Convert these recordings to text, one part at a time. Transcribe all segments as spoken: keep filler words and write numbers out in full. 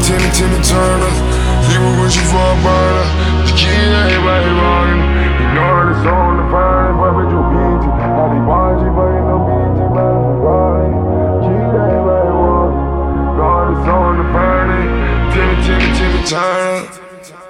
Timmy, Timmy Turner. He was wishing for a burner. The kid, everybody running. You know that it's on the fire. If I bet you beat you, now they want you, but you know beat you, but I'm running. Kid, everybody running. Know that it's on the fire. Timmy, Timmy, Timmy Turner.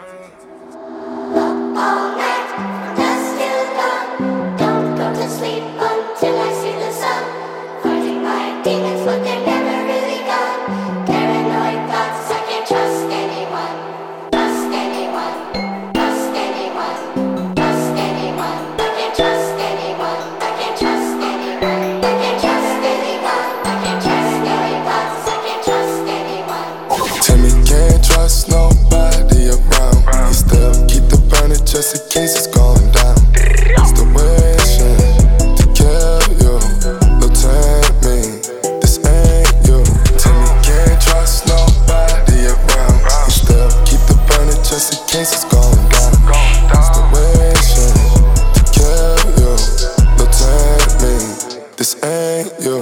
Just in case it's going down. It's the wishing to kill you. Don't tempt me, this ain't you. Tell me can't trust nobody around. You still keep the burning just in case it's going down. It's the wishing to kill you. Don't tempt me, this ain't you.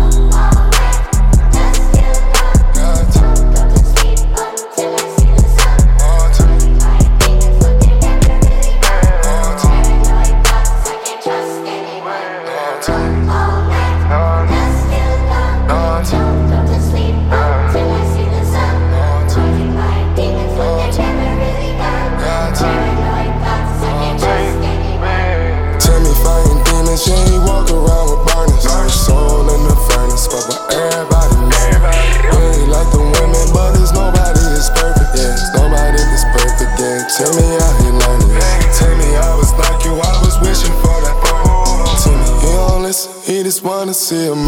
She ain't walk around with burners. Her soul in the furnace, but what everybody know. Really like the women, but there's nobody is perfect. Yeah, there's nobody that's perfect. Yeah, tell me how you learning. Tell me I was like you, I was wishing for that. Tell me he don't listen, he just wanna see a